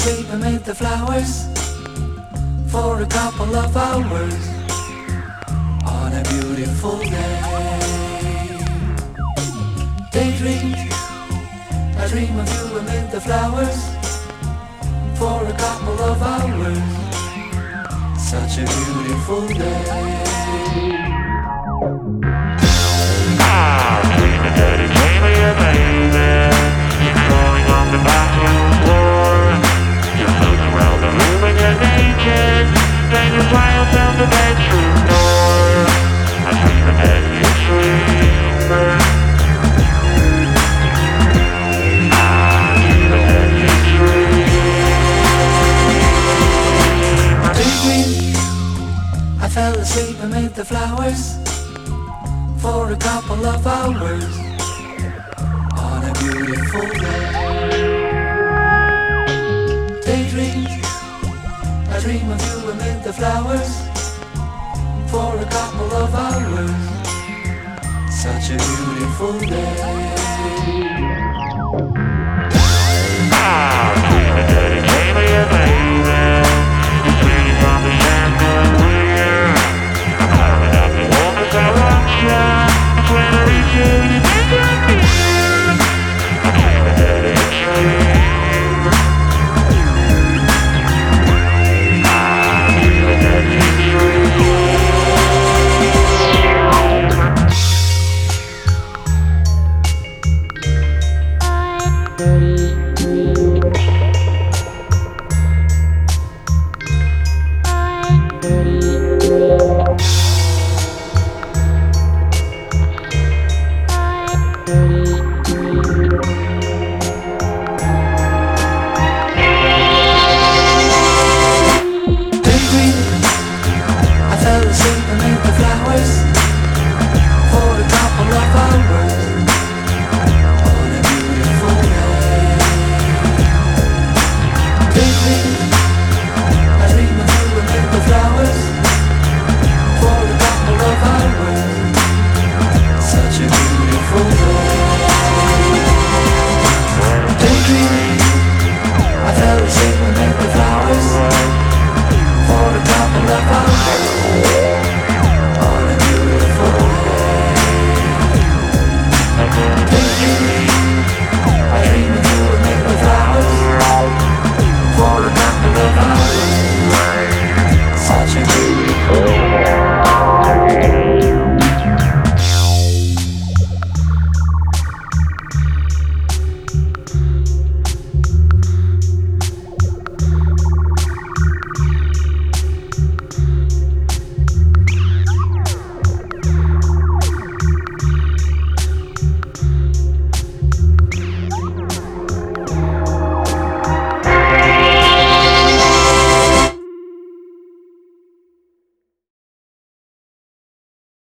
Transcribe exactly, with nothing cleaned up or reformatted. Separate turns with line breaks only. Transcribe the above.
asleep amid the flowers for a couple of hours on a beautiful day. Daydream, I dream of you amid the flowers for a couple of hours. Such a beautiful day.
Ah, dreaming that he gave me a baby. You're crawling on the bathroom floor. You're moving around the room and you're naked. Then you fly down the bedroom door. I'm dreaming that you dream. Ah, dreaming that you dream.
Daydream, I fell asleep amid the flowers for a couple of hours on a beautiful day. Daydream, I dream of you amid the flowers for a couple of hours. Such a beautiful day.
Ah, dreaming that he gave me a baby. You're dreaming from the chandelier. I'm climbing up the wall 'cause I want you. It's when I reach you, you think I'm here. I'm dreaming that it's true. Ah, dreaming that it's true.
Dirty